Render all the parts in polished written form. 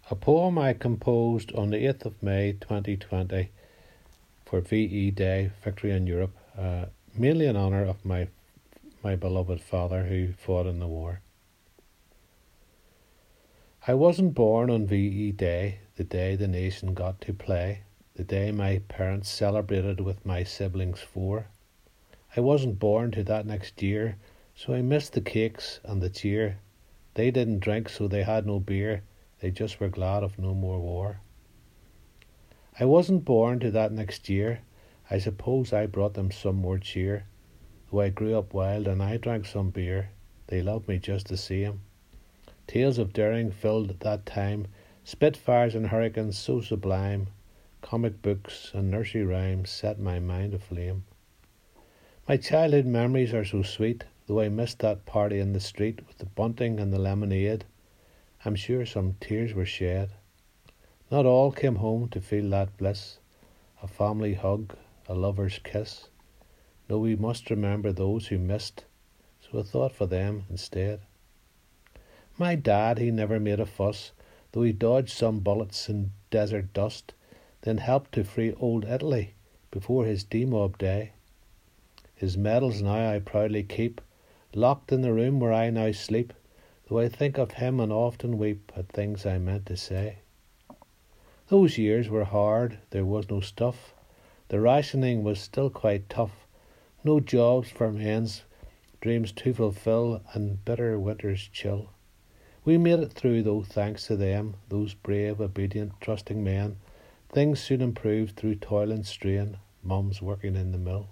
A poem I composed on the 8th of May 2020 for VE Day, Victory in Europe, mainly in honour of my beloved father who fought in the war. I wasn't born on VE Day, the day the nation got to play, the day my parents celebrated with my siblings 4. I wasn't born to that next year, so I missed the cakes and the cheer. They didn't drink, so they had no beer. They just were glad of no more war. I wasn't born to that next year. I suppose I brought them some more cheer. Though I grew up wild and I drank some beer, they loved me just the same. Tales of daring filled that time, spitfires and hurricanes so sublime. Comic books and nursery rhymes set my mind aflame. My childhood memories are so sweet, though I missed that party in the street with the bunting and the lemonade. I'm sure some tears were shed. Not all came home to feel that bliss, a family hug, a lover's kiss. No, we must remember those who missed, so I thought for them instead. My dad, he never made a fuss, though he dodged some bullets in desert dust, then helped to free old Italy before his demob day. His medals now I proudly keep, locked in the room where I now sleep, though I think of him and often weep at things I meant to say. Those years were hard, there was no stuff, the rationing was still quite tough, no jobs for men's dreams to fulfill, and bitter winter's chill. We made it through though, thanks to them, those brave, obedient, trusting men. Things soon improved through toil and strain, mums working in the mill.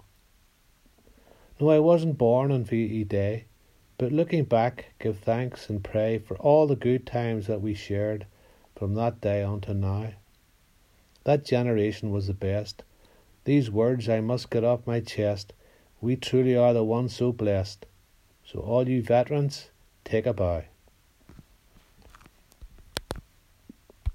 No, I wasn't born on VE Day, but looking back, give thanks and pray for all the good times that we shared from that day on to now. That generation was the best. These words I must get off my chest. We truly are the ones so blessed. So all you veterans, take a bow.